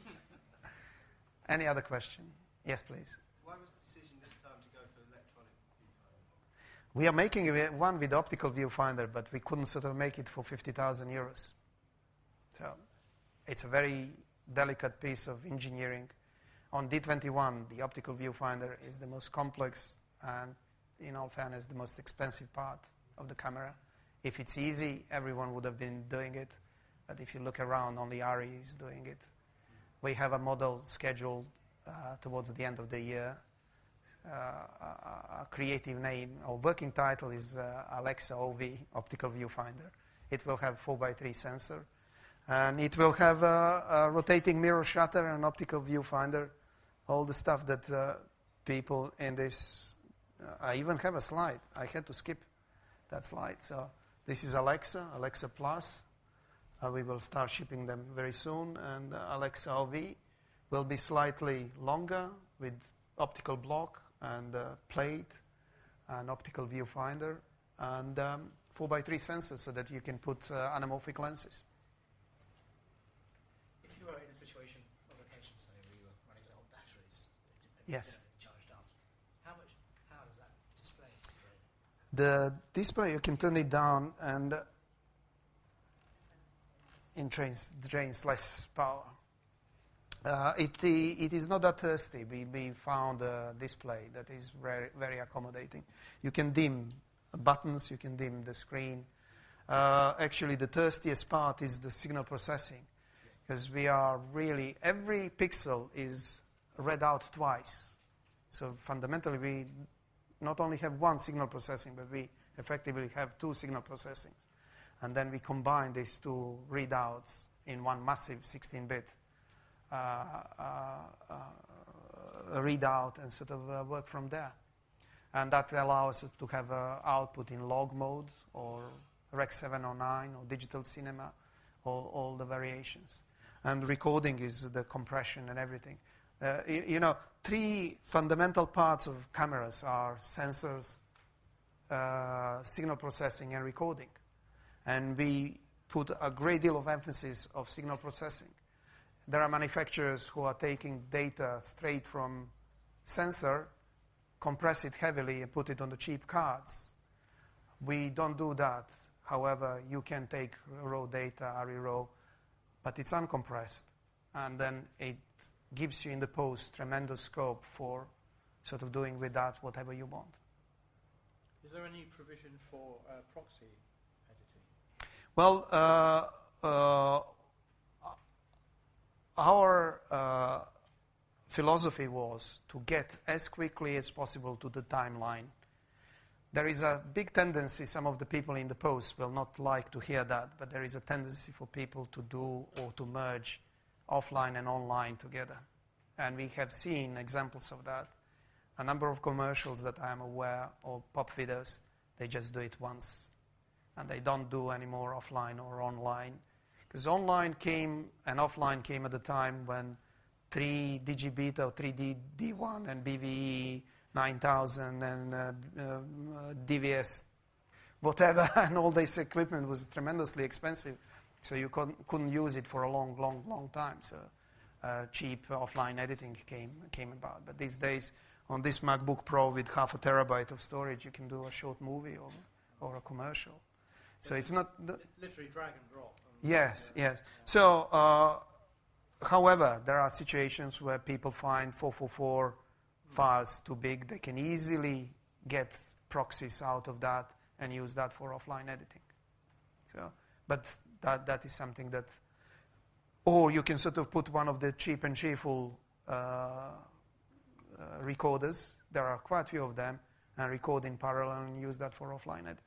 [SPEAKER 2] Any other question? Yes, please.
[SPEAKER 9] Why was the decision this time to go for electronic viewfinder?
[SPEAKER 2] We are making a- one with optical viewfinder, but we couldn't sort of make it for fifty thousand euros. So it's a very delicate piece of engineering. On D twenty-one, the optical viewfinder is the most complex and, in all fairness, the most expensive part of the camera. If it's easy, everyone would have been doing it. But if you look around, only ARRI is doing it. We have a model scheduled uh, towards the end of the year. Uh, a, a creative name or working title is uh, Alexa O V, Optical Viewfinder. It will have four by three sensor. And it will have a, a rotating mirror shutter and an optical viewfinder. All the stuff that uh, people in this... Uh, I even have a slide. I had to skip that slide. So this is Alexa, Alexa Plus. Uh, we will start shipping them very soon. And uh, Alexa O V will be slightly longer with optical block and uh, plate and optical viewfinder and um, four by three sensors so that you can put uh, anamorphic lenses.
[SPEAKER 13] If you were in a situation of location, say, where you were running low on batteries,
[SPEAKER 2] Yes.
[SPEAKER 13] charged up, how much power does that display drain?
[SPEAKER 2] The display, you can turn it down and uh, it drains, drains less power. Uh, it, it is not that thirsty. We, we found a display that is very, very accommodating. You can dim buttons, you can dim the screen. Uh, actually, the thirstiest part is the signal processing, because we are really, every pixel is read out twice. So fundamentally, we not only have one signal processing, but we effectively have two signal processings. And then we combine these two readouts in one massive sixteen-bit uh, uh, uh, readout and sort of uh, work from there. And that allows us to have uh, output in log mode or Rec seven oh nine or digital cinema, all, all the variations. And recording is the compression and everything. Uh, you, you know, three fundamental parts of cameras are sensors, uh, signal processing, and recording. And we put a great deal of emphasis of signal processing there are manufacturers who are taking data straight from sensor, compress it heavily, and put it on the cheap cards. We don't do that. However, you can take raw data, A R I raw, but it's uncompressed. And then it gives you in the post tremendous scope for sort of doing with that whatever you want.
[SPEAKER 13] Is there any provision for uh, proxy editing?
[SPEAKER 2] Well, uh, uh, our uh, philosophy was to get as quickly as possible to the timeline. There is a big tendency, some of the people in the post will not like to hear that, but there is a tendency for people to do or to merge offline and online together. And we have seen examples of that. A number of commercials that I am aware, or pop videos, they just do it once. And they don't do any more offline or online. Because online came and offline came at the time when three Digibeta or three D D one and B V E nine thousand and uh, uh, D V S whatever and all this equipment was tremendously expensive. So you couldn't, couldn't use it for a long, long, long time. So uh, cheap offline editing came, came about. But these days, on this MacBook Pro with half a terabyte of storage, you can do a short movie or, or a commercial. So it's not... The
[SPEAKER 13] literally drag and drop.
[SPEAKER 2] Yes, yes. So, uh, however, there are situations where people find four forty-four files too big. They can easily get proxies out of that and use that for offline editing. So, but that that is something that... Or you can sort of put one of the cheap and cheerful uh, uh, recorders. There are quite a few of them, and record in parallel and use that for offline editing.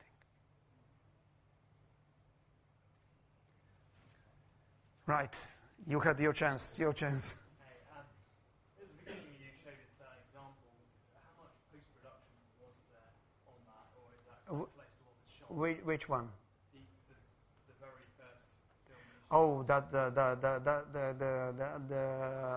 [SPEAKER 2] Right, you had your chance, your chance.
[SPEAKER 3] Hey, um, at the beginning when you showed us that example, how much post-production was there on that, or is that quite close to what was shot?
[SPEAKER 2] Which, which one?
[SPEAKER 3] The, the, the very first film.
[SPEAKER 2] Oh, that the the the the the the, the, the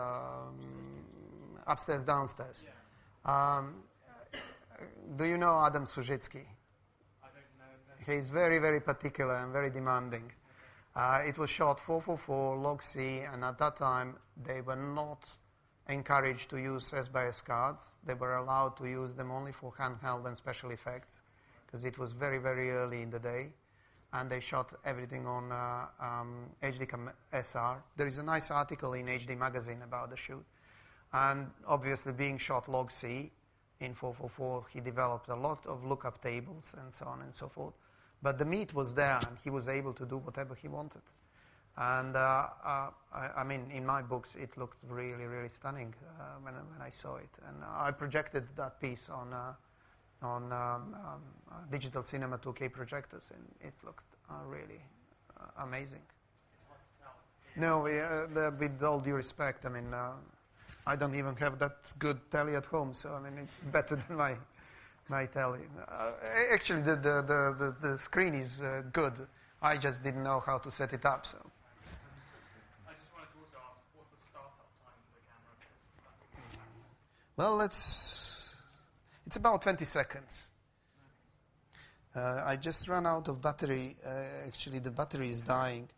[SPEAKER 2] um, upstairs downstairs.
[SPEAKER 3] Yeah.
[SPEAKER 2] Um, do you know Adam Sujitsky?
[SPEAKER 3] I don't know.
[SPEAKER 2] He's very very particular and very demanding. Uh, it was shot four forty-four log C, and at that time they were not encouraged to use S B S cards. They were allowed to use them only for handheld and special effects, because it was very, very early in the day. And they shot everything on uh, um, H D Cam S R. There is a nice article in H D Magazine about the shoot. And obviously being shot log C in four forty-four, he developed a lot of lookup tables and so on and so forth. But the meat was there, and he was able to do whatever he wanted. And uh, uh, I, I mean, in my books, it looked really, really stunning uh, when, when I saw it. And I projected that piece on uh, on um, um, uh, digital cinema two K projectors, and it looked uh, really uh, amazing.
[SPEAKER 3] It's hard to tell.
[SPEAKER 2] No, we, uh, the, with all due respect, I mean, uh, I don't even have that good telly at home, so I mean, it's better than my. My telly. Uh, actually, the, the, the, the, the screen is uh, good. I just didn't know how to set it up. So.
[SPEAKER 3] I just wanted to also ask, what's the startup time for the camera?
[SPEAKER 2] Well, let's. It's about twenty seconds. Uh, I just ran out of battery. Uh, actually, the battery is dying.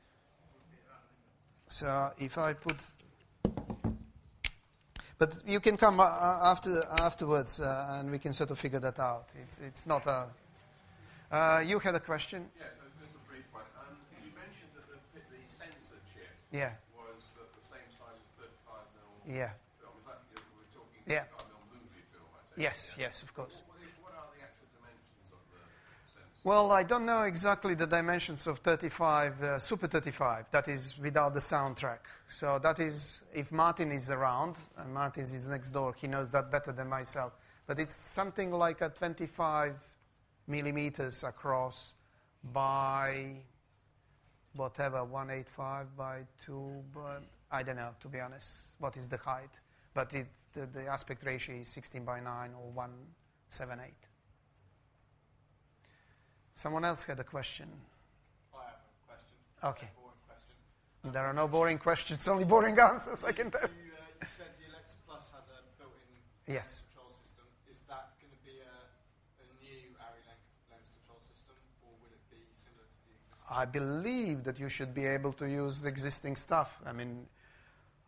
[SPEAKER 2] So if I put. But you can come uh, after afterwards, uh, and we can sort of figure that out. It's it's not a. Uh, you had a question.
[SPEAKER 11] Yes, yeah, so just a brief one. Um, you mentioned that the, the sensor chip
[SPEAKER 2] Yeah.
[SPEAKER 11] was uh, the same size as thirty-five millimeter
[SPEAKER 2] Yeah.
[SPEAKER 11] film. Is that, you know, we're talking
[SPEAKER 2] Yeah.
[SPEAKER 11] thirty-five millimeter movie film, I take it,
[SPEAKER 2] Yes.
[SPEAKER 11] yeah?
[SPEAKER 2] Yes. Of course.
[SPEAKER 11] What, is, what are the actual dimensions of the sensor?
[SPEAKER 2] Well, I don't know exactly the dimensions of thirty-five, uh, Super thirty-five, that is without the soundtrack. So that is, if Martin is around, and Martin is next door, he knows that better than myself. But it's something like a twenty-five millimeters across by whatever, one eighty-five by two, but I don't know, to be honest, what is the height. But it, the, the aspect ratio is sixteen by nine or one seventy-eight. Someone else had a question.
[SPEAKER 8] I have a question.
[SPEAKER 2] Okay.
[SPEAKER 8] A boring question.
[SPEAKER 2] There are no boring questions, only boring answers, I can tell.
[SPEAKER 8] You, uh, you said the Alexa Plus has a built-in
[SPEAKER 2] Yes.
[SPEAKER 8] control system. Is that going to be a, a new Arri lens control system, or will it be similar to the existing?
[SPEAKER 2] I believe that you should be able to use the existing stuff. I mean,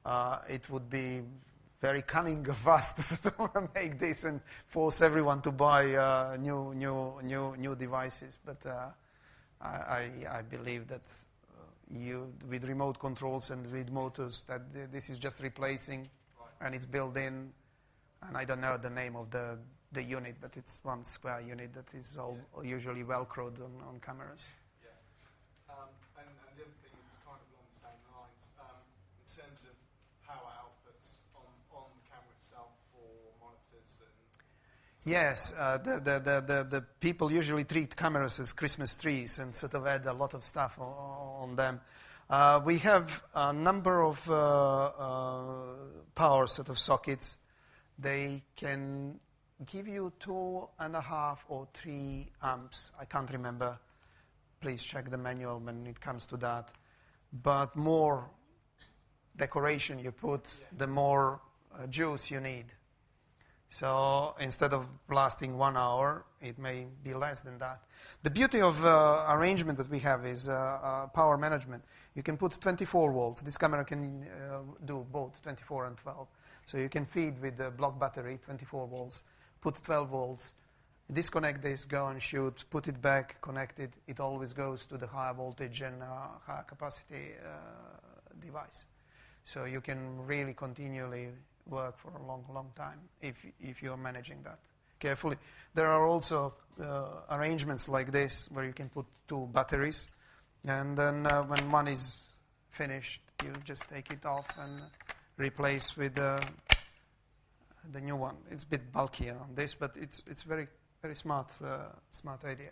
[SPEAKER 2] uh, it would be very cunning of us to sort of make this and force everyone to buy uh, new, new, new, new devices. But uh, I, I, I believe that uh, you, with remote controls and with motors, that th- this is just replacing, right. And it's built in. And I don't know the name of the, the unit, but it's one square unit that is all yeah. usually velcroed on, on cameras.
[SPEAKER 8] Yeah. Um, and, and the other thing is it's kind of along the same lines. Um, in terms of power outputs on, on the camera itself for monitors and...
[SPEAKER 2] Yes, uh, the, the, the, the, the people usually treat cameras as Christmas trees and sort of add a lot of stuff on, on them. Uh, we have a number of uh, uh, power sort of sockets. They can give you two and a half or three amps. I can't remember. Please check the manual when it comes to that. But more decoration you put, the more uh, juice you need. So instead of lasting one hour, it may be less than that. The beauty of uh, arrangement that we have is uh, uh, power management. You can put twenty-four volts. This camera can uh, do both twenty-four and twelve. So you can feed with the block battery, twenty-four volts, put twelve volts, disconnect this, go and shoot, put it back, connect it. It always goes to the higher voltage and uh, higher capacity uh, device. So you can really continually work for a long, long time if, if you're managing that carefully. There are also uh, arrangements like this where you can put two batteries, and then uh, when one is finished, you just take it off and replace with uh, the new one. It's a bit bulkier on this, but it's it's very very smart uh, smart idea.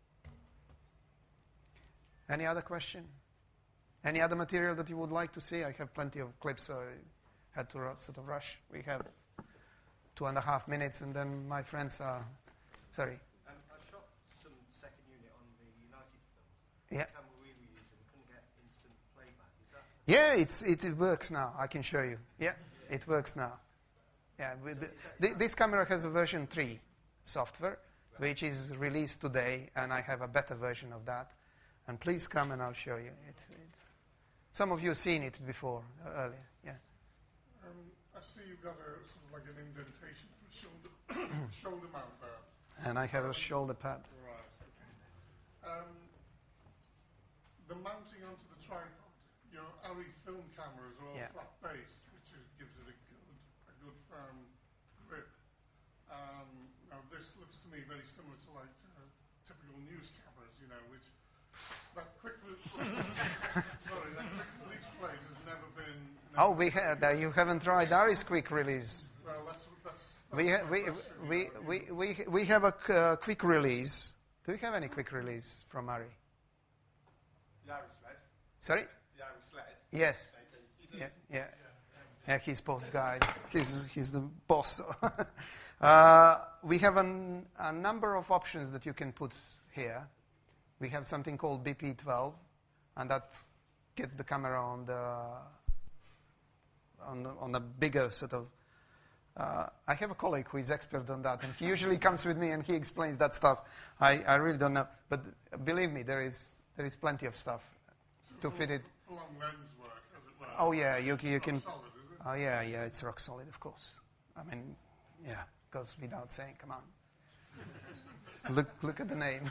[SPEAKER 2] Any other question? Any other material that you would like to see? I have plenty of clips, so I had to ru- sort of rush. We have two and a half minutes, and then my friends are sorry.
[SPEAKER 14] Um, I shot some second unit on the United film.
[SPEAKER 2] Yeah.
[SPEAKER 14] The camera we were using couldn't get instant playback. Is that?
[SPEAKER 2] Yeah, it's, it, it works now. I can show you. Yeah, it works now. Yeah, with the, th- this camera has a version three software, which is released today, and I have a better version of that. And please come and I'll show you. It, it, some of you have seen it before, uh, earlier. Yeah.
[SPEAKER 12] Um, I see you've got a sort of like an indentation for shoulder, shoulder mount there.
[SPEAKER 2] And I have a shoulder pad.
[SPEAKER 12] Right. Okay. Um, the mounting onto the tripod. Your Arri film cameras are all
[SPEAKER 2] Yeah.
[SPEAKER 12] flat based, which is, gives it a good, a good firm grip. Um, now this looks to me very similar to like uh, typical news cameras, you know, which that quick sorry, that quick release plate has never been.
[SPEAKER 2] Oh, we had. Uh, you haven't tried Arri's quick release.
[SPEAKER 12] Well, that's that's. that's
[SPEAKER 2] We, ha- we, we, we, we, we have a c- uh, quick release. Do we have any quick release from Arri?
[SPEAKER 8] The Irish sled.
[SPEAKER 2] Sorry?
[SPEAKER 8] The Irish sled.
[SPEAKER 2] Yes. Yeah, yeah. Yeah, he's post guy. He's, he's the boss. uh, we have an, a number of options that you can put here. We have something called B P twelve, and that gets the camera on the on the, on a bigger sort of. Uh, I have a colleague who is expert on that, and he usually comes with me and he explains that stuff. I, I really don't know, but believe me, there is there is plenty of stuff
[SPEAKER 12] so
[SPEAKER 2] to fit it.
[SPEAKER 12] Full on lens work, as it were.
[SPEAKER 2] Oh yeah, you, you can.
[SPEAKER 12] Solid, is it?
[SPEAKER 2] Oh yeah, yeah, it's rock solid, of course. I mean, yeah, goes without saying. Come on, look look at the name.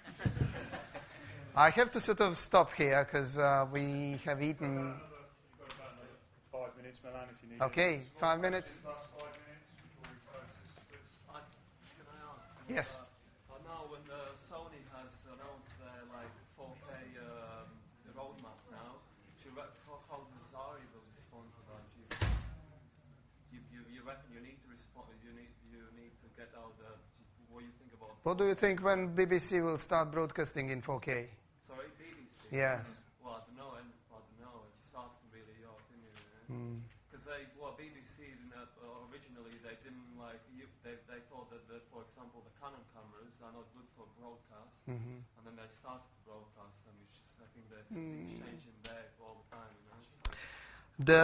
[SPEAKER 2] I have to sort of stop here because uh, we have eaten.
[SPEAKER 13] Five minutes, Milan, if you need
[SPEAKER 2] Okay,
[SPEAKER 13] it.
[SPEAKER 2] five minutes.
[SPEAKER 13] Last five minutes before we close this.
[SPEAKER 9] I, can I ask?
[SPEAKER 2] Yes.
[SPEAKER 9] Uh, I know when uh, Sony has announced their like four K um, roadmap now, do you reckon how, how does Arri will respond to that? You, you, you, you reckon you need to respond? You need you need to get out the. What do you think about?
[SPEAKER 2] What do you think when B B C will start broadcasting in four K?
[SPEAKER 9] Sorry, B B C.
[SPEAKER 2] Yes.
[SPEAKER 9] Well, I don't know. And I don't know. I'm just asking really your opinion.
[SPEAKER 2] Mm.
[SPEAKER 9] Because they, well, B B C didn't have, uh, originally they didn't like. You, they they thought that, the, for example, the Canon cameras are not good for broadcast,
[SPEAKER 2] Mhm.
[SPEAKER 9] and then they started to broadcast them. It's just I think that's
[SPEAKER 2] Mm.
[SPEAKER 9] changing there all the time. You know?
[SPEAKER 2] The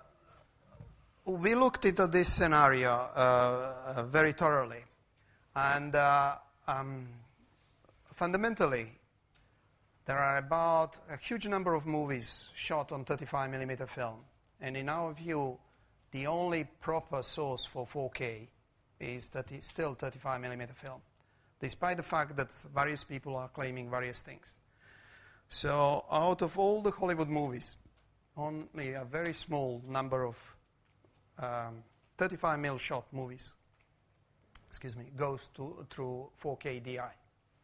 [SPEAKER 2] we looked into this scenario uh, uh, very thoroughly, and uh, um, fundamentally, there are about a huge number of movies shot on thirty-five millimeter film And in our view, the only proper source for four K is that it's still thirty-five millimeter film, despite the fact that various people are claiming various things. So out of all the Hollywood movies, only a very small number of um, thirty-five millimeter shot movies, excuse me, goes to, through four K D I.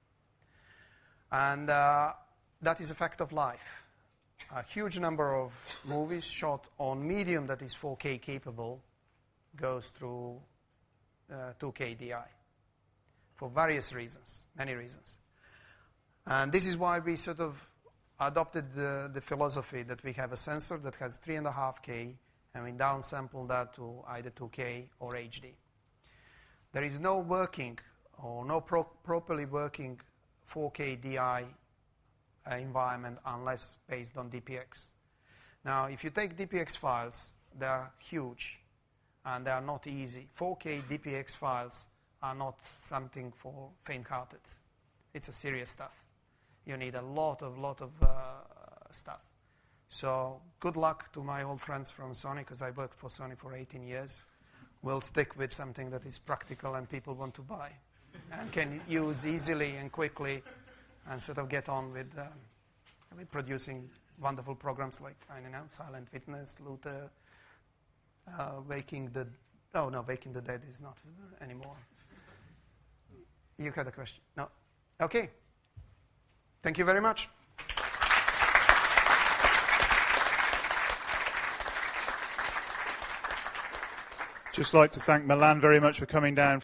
[SPEAKER 2] And uh, that is a fact of life. A huge number of movies shot on medium that is four K capable goes through uh, two K D I for various reasons, many reasons. And this is why we sort of adopted the, the philosophy that we have a sensor that has three point five K and we downsample that to either two K or H D. There is no working or no pro properly working four K D I uh, environment unless based on D P X. Now, if you take D P X files, they are huge and they are not easy. four K D P X files are not something for faint-hearted. It's a serious stuff. You need a lot of, lot of uh, stuff. So good luck to my old friends from Sony, because I worked for Sony for eighteen years. We'll stick with something that is practical and people want to buy and can use easily and quickly and sort of get on with, um, with producing wonderful programs like, I don't know, Silent Witness, Luther, uh, Waking the... Oh, no, Waking the Dead is not anymore. You had a question? No? Okay. Thank you very much.
[SPEAKER 15] Just like to thank Milan very much for coming down.